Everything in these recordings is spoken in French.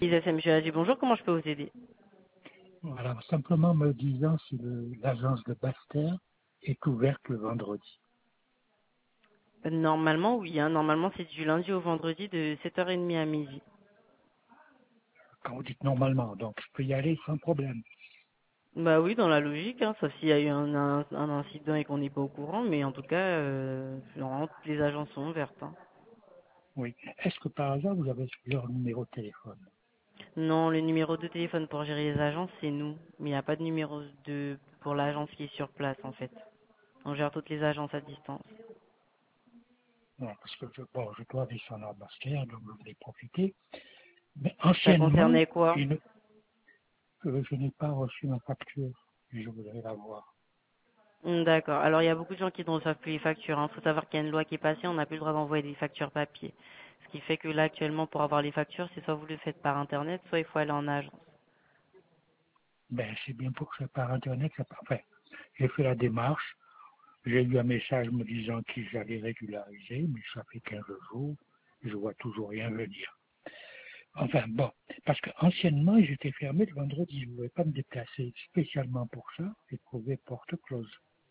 ISM, je dit bonjour, comment je peux vous aider? Voilà, simplement me disant si l'agence de Basse-Terre est ouverte le vendredi. Normalement, oui, hein, normalement c'est du lundi au vendredi de 7h30 à midi. Quand vous dites normalement, donc je peux y aller sans problème. Bah oui, dans la logique, hein, sauf s'il y a eu un incident et qu'on n'est pas au courant, mais en tout cas, normalement, toutes les agences sont ouvertes. Hein. Oui. Est-ce que par hasard vous avez leur numéro de téléphone? Non, le numéro de téléphone pour gérer les agences, c'est nous, mais il n'y a pas de numéro de pour l'agence qui est sur place, en fait. On gère toutes les agences à distance. Non, parce que bon, je dois descendre à Basse-Terre, donc je voulais profiter. Mais Ça anciennement, concernait quoi? je n'ai pas reçu ma facture. Et je voudrais la voir. D'accord. Alors, il y a beaucoup de gens qui ne reçoivent plus les factures. Il faut savoir qu'il y a une loi qui est passée, on n'a plus le droit d'envoyer des factures papier. Ce qui fait que là, actuellement, pour avoir les factures, c'est soit vous le faites par Internet, soit il faut aller en agence. Ben, c'est bien pour ça par Internet. Enfin, j'ai fait la démarche. J'ai eu un message me disant qu'ils allaient régulariser, mais ça fait 15 jours. Je vois toujours rien venir. Enfin bon, parce qu'anciennement, j'étais fermé le vendredi. Je ne pouvais pas me déplacer spécialement pour ça et trouver porte close.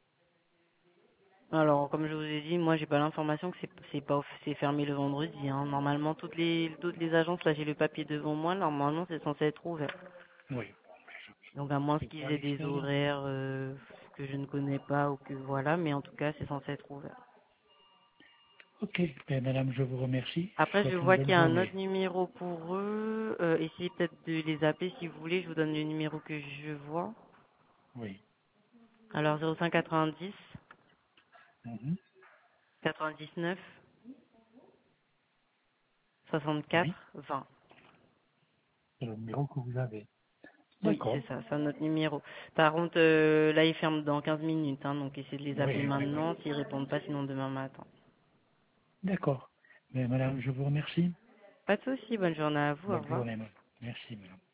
Alors, comme je vous ai dit, moi, j'ai pas l'information que c'est fermé le vendredi. Hein. Normalement, toutes les agences, là, j'ai le papier devant moi. Normalement, c'est censé être ouvert. Oui, Donc, à moins c'est qu'ils pas aient des l'expérience. horaires que je ne connais pas ou que voilà, mais en tout cas, c'est censé être ouvert. Ok, ben, madame, je vous remercie. Je Après, je souhaite une vois qu'il bonne y a un journée. autre numéro pour eux. Essayez peut-être de les appeler si vous voulez. Je vous donne le numéro que je vois. Oui. Alors 05 90 Mhm. 99 64 Oui, 20. c'est le numéro que vous avez. Oui, D'accord. c'est ça, c'est notre numéro. Par contre, là, ils ferment dans 15 minutes, hein, donc essayez de les appeler Oui, oui, oui. maintenant. S'ils répondent pas, sinon demain matin. D'accord. Mais madame, je vous remercie. Pas de souci, bonne journée à vous, au Bonne revoir. journée, madame. Merci, madame.